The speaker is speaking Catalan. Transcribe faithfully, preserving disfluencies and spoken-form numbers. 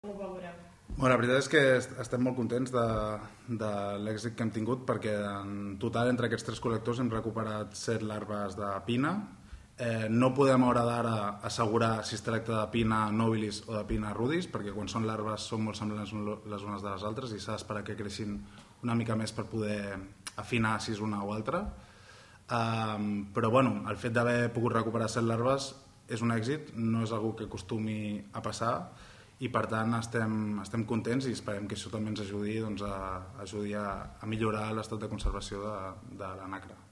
ho veureu? Bueno, la veritat és que estem molt contents de, de l'èxit que hem tingut, perquè en total entre aquests tres col·lectors hem recuperat set larves de pina. Eh, no podem a hora d'ara assegurar si es tracta de pina nobilis o de pina rudis, perquè quan són larves són molt semblants les unes de les altres i s'ha d'esperar que creixin una mica més per poder afinar si és una o altra. Um, però bueno, el fet d'haver pogut recuperar set larves és un èxit, no és algo que acostumi a passar, i per tant estem, estem contents i esperem que això també ens ajudi, doncs, a, ajudi a, a millorar l'estat de conservació de, de la nacra.